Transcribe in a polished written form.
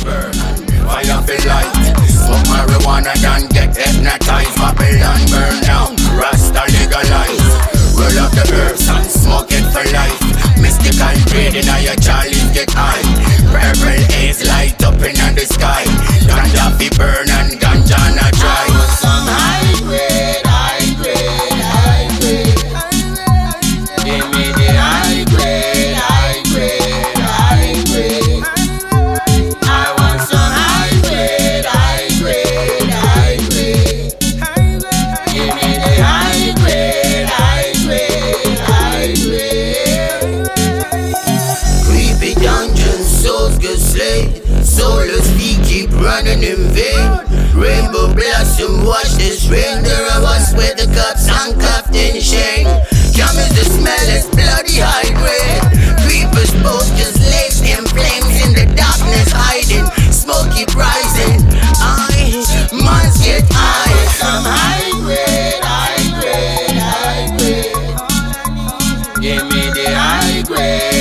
burn, fire for light. Smoke marijuana and get hypnotized. Babylon burn down, Rasta legalize. Roll up the herbs and smoke it for life. Mystical breathing and your Charlie get high. Purple haze light up in the sky. Ganja fi burn and ganja na dry. I want some high grade, high grade, high grade. Give me the high grade, high grade, high grade. I want some high grade, high grade, high grade. Give me the high grade, high grade, high grade. Creepy dungeons, souls get slayed. Soulless feet keep running in vain. Rainbow blossom, watch this rain. There are us with the cups handcuffed in chain. Come is the smell, it's bloody high grade. Creepers posters laced in flames in the darkness hiding. Smoke keep rising. Months get high. Some high grade, high grade, high grade. Give me the high grade.